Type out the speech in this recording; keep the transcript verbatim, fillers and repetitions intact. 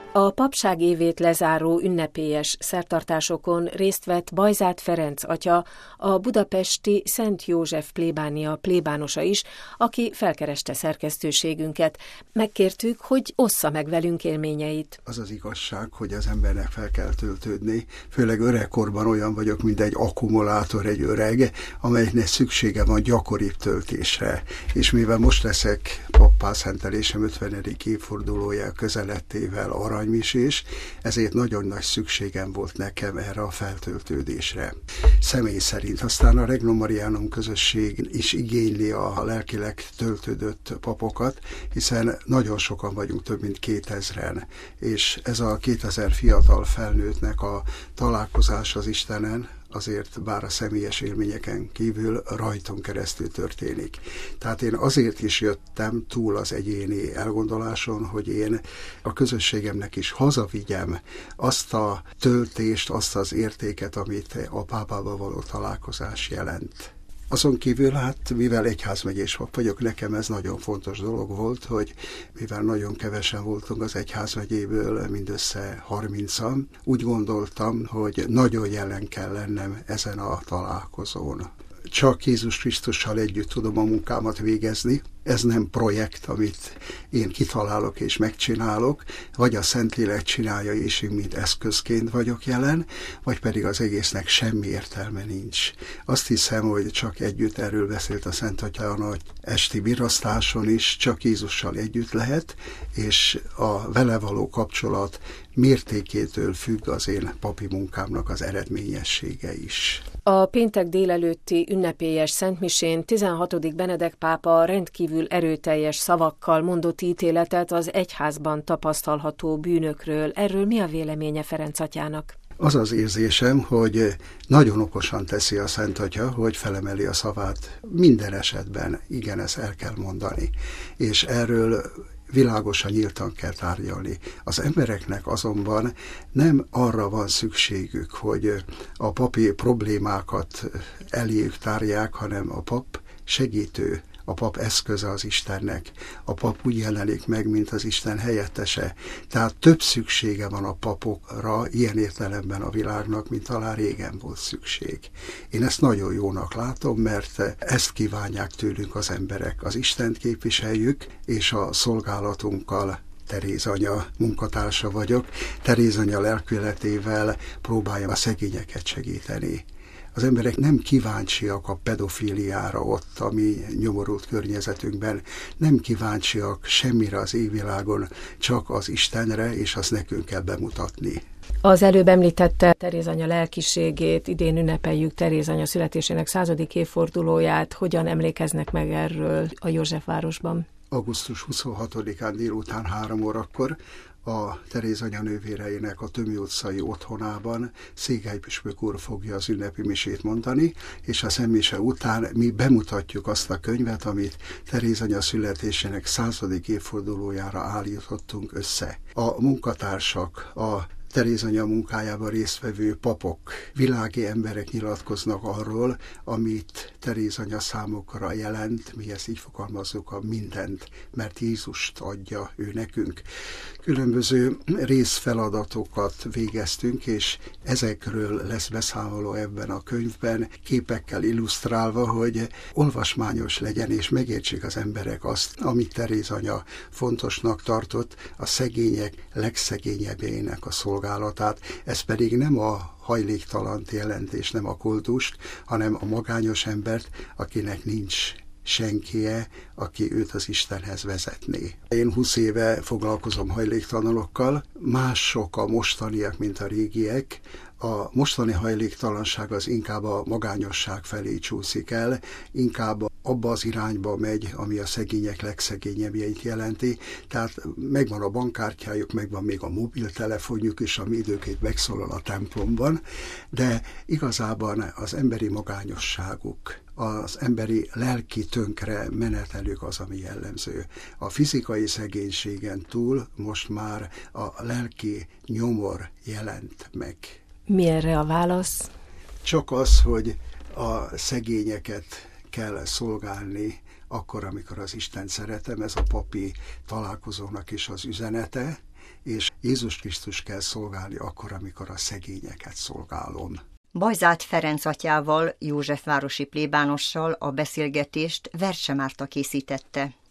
A papság évét lezáró ünnepélyes szertartásokon részt vett Bajzát Ferenc atya, a budapesti Szent József plébánia plébánosa is, aki felkereste szerkesztőségünket. Megkértük, hogy ossza meg velünk élményeit. Az az igazság, hogy az embernek fel kell töltődni. Főleg öregkorban olyan vagyok, mint egy akkumulátor, egy öreg, amelynek szüksége van gyakoribb töltésre. És mivel most leszek pappá szentelésem ötvenedik évfordulója közelettével aranymisés, ezért nagyon nagy szükségem volt nekem erre a feltöltődésre. Személy szerint aztán a Regnum Marianum közösség is igényli a lelkileg töltődött papokat, hiszen nagyon sokan vagyunk, több mint kétezren, és ez a kétezer fiatal felnőttnek a találkozás az Istenen, azért bár a személyes élményeken kívül rajton keresztül történik. Tehát én azért is jöttem túl az egyéni elgondoláson, hogy én a közösségemnek is hazavigyem azt a töltést, azt az értéket, amit a pápával való találkozás jelent. Azon kívül, hát mivel egyházmegyés pap vagyok, nekem ez nagyon fontos dolog volt, hogy mivel nagyon kevesen voltunk az egyházmegyéből, mindössze harmincan, úgy gondoltam, hogy nagyon jelen kell lennem ezen a találkozón. Csak Jézus Krisztussal együtt tudom a munkámat végezni. Ez nem projekt, amit én kitalálok és megcsinálok, vagy a Szentlélek csinálja, és én mint eszközként vagyok jelen, vagy pedig az egésznek semmi értelme nincs. Azt hiszem, hogy csak együtt, erről beszélt a Szent Atya a nagy esti virasztáson is, csak Jézussal együtt lehet, és a vele való kapcsolat mértékétől függ az én papi munkámnak az eredményessége is. A péntek délelőtti ünnepélyes szentmisén tizenhatodik Benedek pápa rendkívül erőteljes szavakkal mondott ítéletet az egyházban tapasztalható bűnökről. Erről mi a véleménye Ferenc atyának? Az az érzésem, hogy nagyon okosan teszi a Szent Atya, hogy felemeli a szavát. Minden esetben igen, ezt el kell mondani. És erről világosan, nyíltan kell tárgyalni. Az embereknek azonban nem arra van szükségük, hogy a papi problémákat eléjük tárják, hanem a pap segítő, a pap eszköze az Istennek. A pap úgy jelenik meg, mint az Isten helyettese. Tehát több szüksége van a papokra, ilyen értelemben a világnak, mint talán régen volt szükség. Én ezt nagyon jónak látom, mert ezt kívánják tőlünk az emberek. Az Istent képviseljük, és a szolgálatunkkal Teréz anya munkatársa vagyok. Teréz anya lelkületével próbálja a szegényeket segíteni. Az emberek nem kíváncsiak a pedofíliára ott, ami nyomorult környezetünkben, nem kíváncsiak semmire az égvilágon, csak az Istenre, és azt nekünk kell bemutatni. Az előbb említette Teréz anya lelkiségét, idén ünnepeljük Teréz anya születésének századik évfordulóját. Hogyan emlékeznek meg erről a Józsefvárosban? augusztus huszonhatodikán délután három órakor a Teréz anya nővéreinek a Tömi utcai otthonában Székely püspök úr fogja az ünnepi misét mondani, és a szentmise után mi bemutatjuk azt a könyvet, amit Teréz anya születésének századik évfordulójára állítottunk össze. A munkatársak, a Teréz anya munkájában résztvevő papok, világi emberek nyilatkoznak arról, amit Teréz anya számukra jelent, mi ezt így fogalmazzuk, a mindent, mert Jézust adja ő nekünk. Különböző részfeladatokat végeztünk, és ezekről lesz beszámoló ebben a könyvben, képekkel illusztrálva, hogy olvasmányos legyen, és megértsék az emberek azt, amit Teréz anya fontosnak tartott, a szegények legszegényebbjének a szolgálatát. Ez pedig nem a hajléktalant jelent, és nem a kultust, hanem a magányos embert, akinek nincs senkie, aki őt az Istenhez vezetné. Én húsz éve foglalkozom hajléktalanokkal, mások a mostaniak, mint a régiek. A mostani hajléktalanság az inkább a magányosság felé csúszik el, inkább abba az irányba megy, ami a szegények legszegényebbjeit jelenti. Tehát megvan a bankkártyájuk, megvan még a mobiltelefonjuk is, ami időként megszólal a templomban, de igazában az emberi magányosságuk, az emberi lelki tönkre menetelük az, ami jellemző. A fizikai szegénységen túl most már a lelki nyomor jelent meg. Mi erre a válasz? Csak az, hogy a szegényeket kell szolgálni akkor, amikor az Istent szeretem, ez a papi találkozónak is az üzenete, és Jézus Krisztus kell szolgálni akkor, amikor a szegényeket szolgálom. Bajzát Ferenc atyával, józsefvárosi plébánossal a beszélgetést Verse Márta készítette.